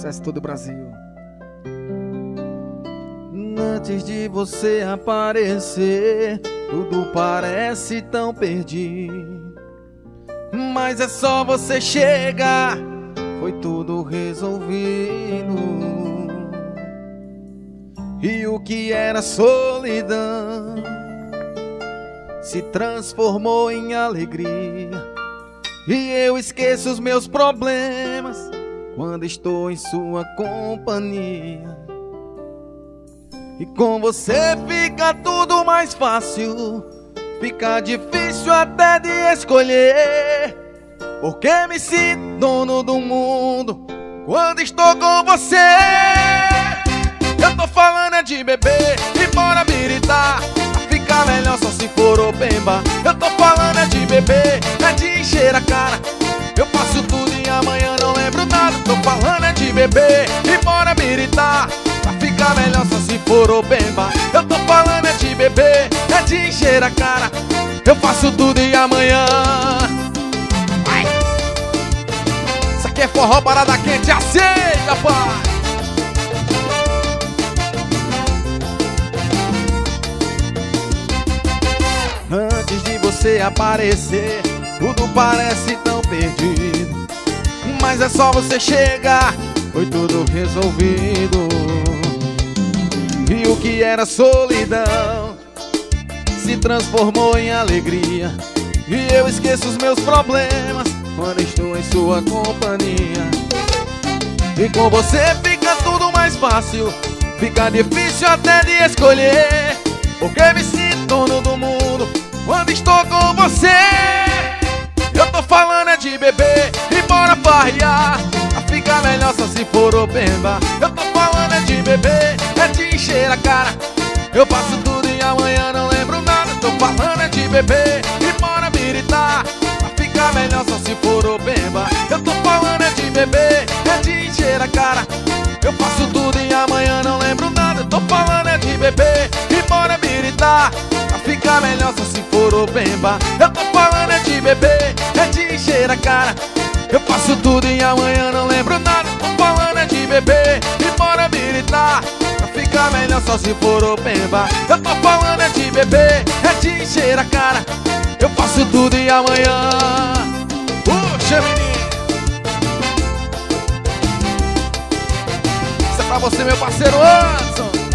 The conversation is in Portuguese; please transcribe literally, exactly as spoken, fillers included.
Sucesso todo o Brasil. Antes de você aparecer, tudo parece tão perdido, mas é só você chegar, foi tudo resolvido. E o que era solidão se transformou em alegria, e eu esqueço os meus problemas quando estou em sua companhia. E com você fica tudo mais fácil, fica difícil até de escolher, porque me sinto dono do mundo quando estou com você. Eu tô falando é de beber e bora biritar, fica melhor só se for Opemba. Eu tô falando é de beber, é de encher a cara, eu faço tudo e amanhã não lembro nada. Tô falando é de beber e bora biritar, fica melhor só se for Opemba. Eu tô falando é de beber, é de encher a cara, eu faço tudo e amanhã. Vai! Isso aqui é forró, parada quente, aceita, pai! Antes de você aparecer, tudo parece tão perdido, mas é só você chegar, foi tudo resolvido. E o que era solidão se transformou em alegria, e eu esqueço os meus problemas quando estou em sua companhia. E com você fica tudo mais fácil, fica difícil até de escolher, porque me sinto dono do mundo quando estou com você. Eu tô falando é de beber e bora farrear, fica melhor só se for Opemba. Eu tô falando é de beber, é de encher a cara, eu faço tudo e amanhã não lembro nada. Tô falando é de beber e bora biritar, fica melhor só se for Opemba. Eu tô falando é de beber, é de encher a cara, eu faço tudo e amanhã não lembro nada. Tô falando é de beber e bora biritar, fica melhor só se for Opemba. Eu tô falando é de beber, é de encher a cara, eu faço tudo e amanhã não lembro nada. Tô falando é de beber e bora biritar, fica melhor só se for Opemba. Eu tô falando é de beber, é de encher a cara, eu faço tudo e amanhã. Puxa, menino, isso é pra você, meu parceiro Anderson.